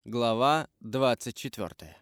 Глава 24.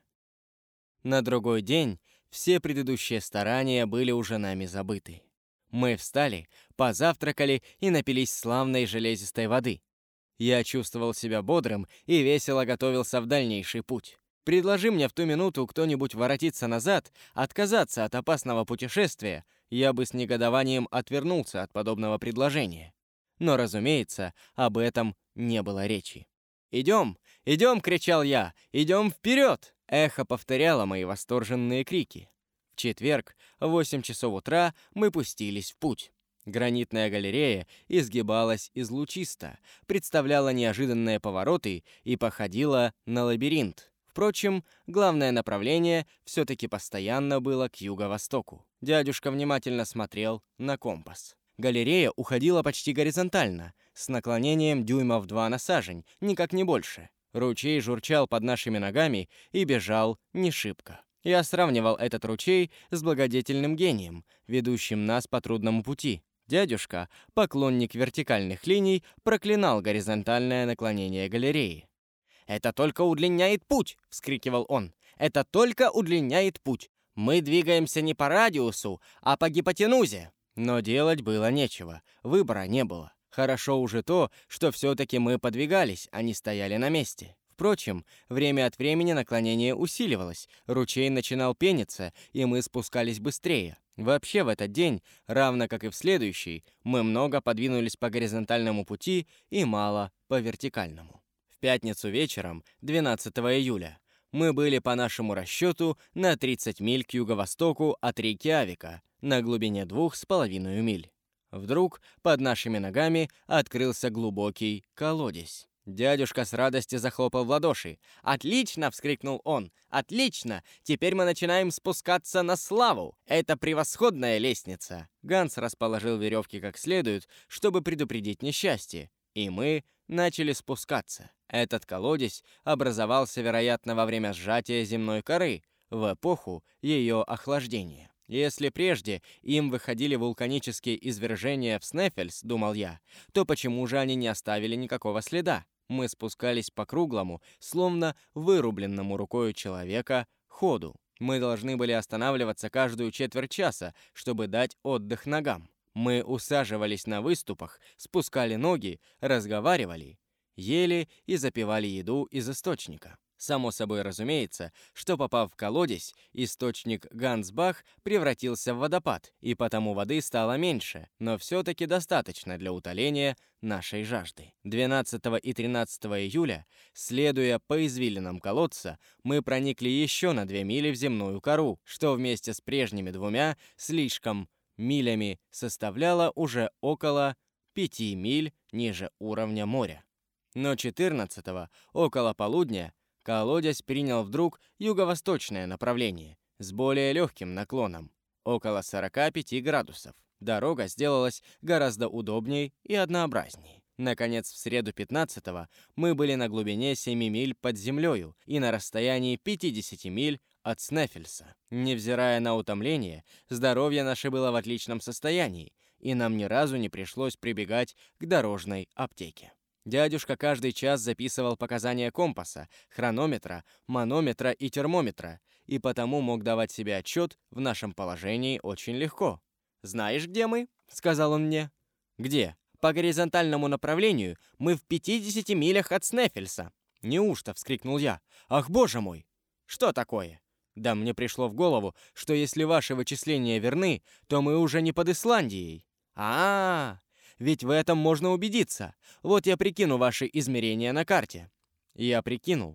На другой день все предыдущие старания были уже нами забыты. Мы встали, позавтракали и напились славной железистой воды. Я чувствовал себя бодрым и весело готовился в дальнейший путь. Предложи мне в ту минуту кто-нибудь воротиться назад, отказаться от опасного путешествия, я бы с негодованием отвернулся от подобного предложения. Но, разумеется, об этом не было речи. «Идем! Идем!» — кричал я. «Идем вперед!» Эхо повторяло мои восторженные крики. В четверг в 8 часов утра мы пустились в путь. Гранитная галерея изгибалась из лучиста, представляла неожиданные повороты и походила на лабиринт. Впрочем, главное направление все-таки постоянно было к юго-востоку. Дядюшка внимательно смотрел на компас. Галерея уходила почти горизонтально, с наклонением дюймов 2 на сажень, никак не больше. Ручей журчал под нашими ногами и бежал не шибко. Я сравнивал этот ручей с благодетельным гением, ведущим нас по трудному пути. Дядюшка, поклонник вертикальных линий, проклинал горизонтальное наклонение галереи. «Это только удлиняет путь!» — вскрикивал он. «Это только удлиняет путь! Мы двигаемся не по радиусу, а по гипотенузе!» Но делать было нечего, выбора не было. Хорошо уже то, что все-таки мы подвигались, а не стояли на месте. Впрочем, время от времени наклонение усиливалось, ручей начинал пениться, и мы спускались быстрее. Вообще в этот день, равно как и в следующий, мы много подвинулись по горизонтальному пути и мало по вертикальному. В пятницу вечером, 12 июля, мы были по нашему расчету на 30 миль к юго-востоку от Рейкьявика, на глубине 2,5 миль. Вдруг под нашими ногами открылся глубокий колодец. Дядюшка с радостью захлопал в ладоши. «Отлично!» — вскрикнул он. «Отлично! Теперь мы начинаем спускаться на славу! Это превосходная лестница!» Ганс расположил веревки как следует, чтобы предупредить несчастье, и мы начали спускаться. Этот колодец образовался, вероятно, во время сжатия земной коры, в эпоху ее охлаждения. Если прежде им выходили вулканические извержения в Снефельс, думал я, то почему же они не оставили никакого следа? Мы спускались по круглому, словно вырубленному рукой человека, ходу. Мы должны были останавливаться каждую четверть часа, чтобы дать отдых ногам. Мы усаживались на выступах, спускали ноги, разговаривали, ели и запивали еду из источника. Само собой разумеется, что, попав в колодец, источник Гансбах превратился в водопад, и потому воды стало меньше, но все-таки достаточно для утоления нашей жажды. 12 и 13 июля, следуя по извилинам колодца, мы проникли еще на 2 мили в земную кору, что вместе с прежними 2 слишком милями составляло уже около 5 миль ниже уровня моря. Но 14-го, около полудня, колодец принял вдруг юго-восточное направление с более легким наклоном, около 45 градусов. Дорога сделалась гораздо удобней и однообразней. Наконец, в среду 15-го мы были на глубине 7 миль под землею и на расстоянии 50 миль от Снефельса. Невзирая на утомление, здоровье наше было в отличном состоянии, и нам ни разу не пришлось прибегать к дорожной аптеке. Дядюшка каждый час записывал показания компаса, хронометра, манометра и термометра, и потому мог давать себе отчет в нашем положении очень легко. «Знаешь, где мы?» — сказал он мне. «Где?» «По горизонтальному направлению мы в 50 милях от Снефельса». «Неужто?» — вскрикнул я. «Ах, боже мой!» «Что такое?» «Да мне пришло в голову, что если ваши вычисления верны, то мы уже не под Исландией». «А-а-а! Ведь в этом можно убедиться. Вот я прикину ваши измерения на карте». Я прикинул.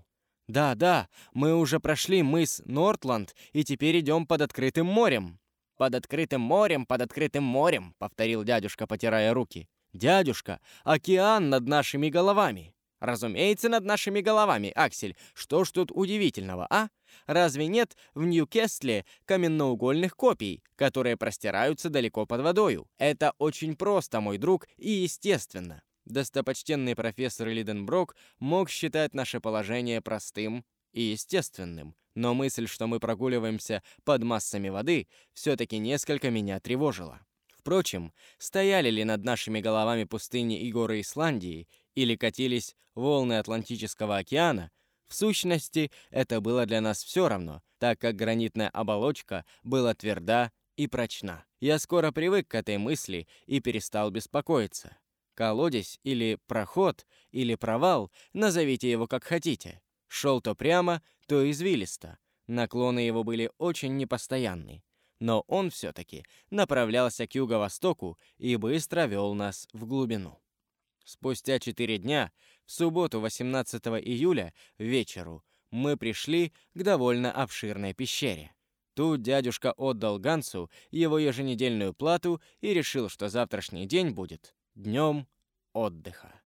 Да, мы уже прошли мыс Нортланд и теперь идем под открытым морем. «Под открытым морем», — повторил дядюшка, потирая руки. «Дядюшка, океан над нашими головами». «Разумеется, над нашими головами, Аксель. Что ж тут удивительного, а? Разве нет в Ньюкесле каменноугольных копий, которые простираются далеко под водою? Это очень просто, мой друг, и естественно». Достопочтенный профессор Лиденброк мог считать наше положение простым и естественным, но мысль, что мы прогуливаемся под массами воды, все-таки несколько меня тревожила. Впрочем, стояли ли над нашими головами пустыни и горы Исландии, или катились волны Атлантического океана, В сущности, это было для нас все равно, так как гранитная оболочка была тверда и прочна. Я скоро привык к этой мысли и перестал беспокоиться. Колодец или проход, или провал, назовите его как хотите, шел то прямо, то извилисто. Наклоны его были очень непостоянны. Но он все-таки направлялся к юго-востоку и быстро вел нас в глубину. Спустя 4 дня, в субботу 18 июля, вечеру, мы пришли к довольно обширной пещере. Тут дядюшка отдал Гансу его еженедельную плату и решил, что завтрашний день будет днем отдыха.